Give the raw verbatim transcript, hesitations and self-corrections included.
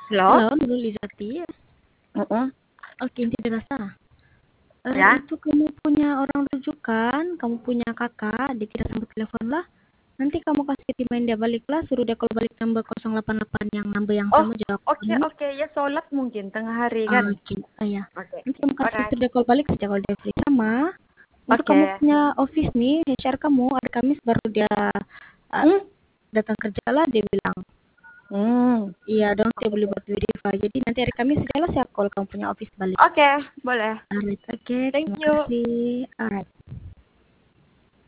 Halo? Halo, Nurul Izati. Mm-mm. Oke, inti dirasa. Eh, Ya? itu kamu punya orang rujukan, kamu punya kakak, dia tidak sambut telepon lah. Nanti kamu kasih timain dia balik lah, suruh dia call balik number nol delapan delapan yang number yang Oh, sama jawab oke, ini. oke. Ya, sholat mungkin tengah hari Ah, kan? Oke, oh ya. Oke. Nanti kamu kasih Alright. suruh dia call balik saja kalau dia free sama. Untuk Oke. kamu punya office nih, H R kamu hari Kamis baru dia ah, Hmm? datang kerja lah, dia bilang. Hmm. Iya dong, saya boleh buat verify. Jadi nanti hari Kamis saja lah saya call kamu punya office balik. Oke, boleh. Alright, oke, Thank terima you. kasih. Alright.